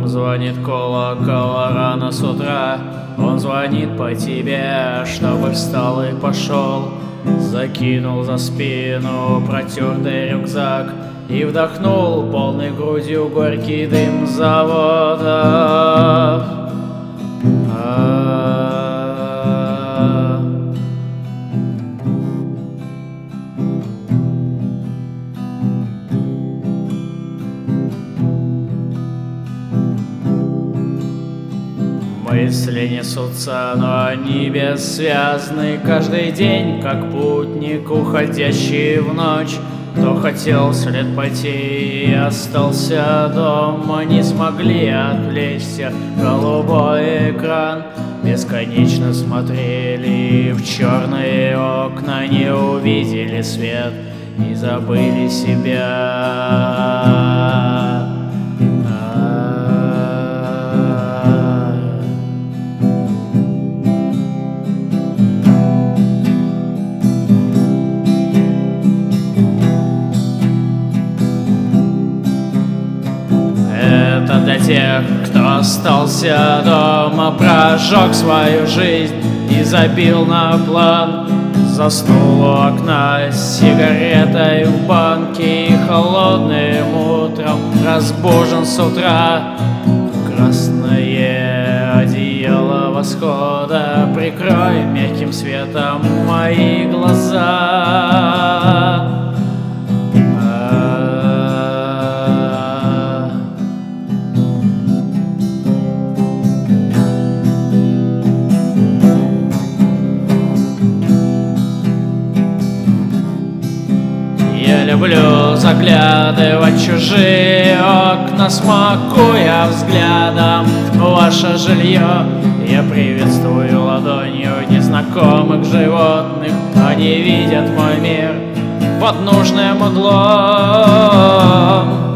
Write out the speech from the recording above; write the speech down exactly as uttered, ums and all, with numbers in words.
звонит колокол рано с утра. Он звонит по тебе, чтобы встал и пошел. Закинул за спину протертый рюкзак и вдохнул полной грудью горький дым завода. Мысли несутся, но они бессвязны. Каждый день, как путник, уходящий в ночь. Кто хотел вслед пойти и остался дома, не смогли отвлечься. Голубой экран бесконечно смотрели в черные окна, не увидели свет и забыли себя. Это для тех, кто остался дома, прожег свою жизнь и забил на план. Заснул у окна с сигаретой в банке и холодным утром разбужен с утра. Красное одеяло восхода, прикрой мягким светом мои глаза. Я люблю заглядывать чужие окна, смакуя взглядом ваше жилье. Я приветствую ладонью незнакомых животных, они видят мой мир под нужным углом.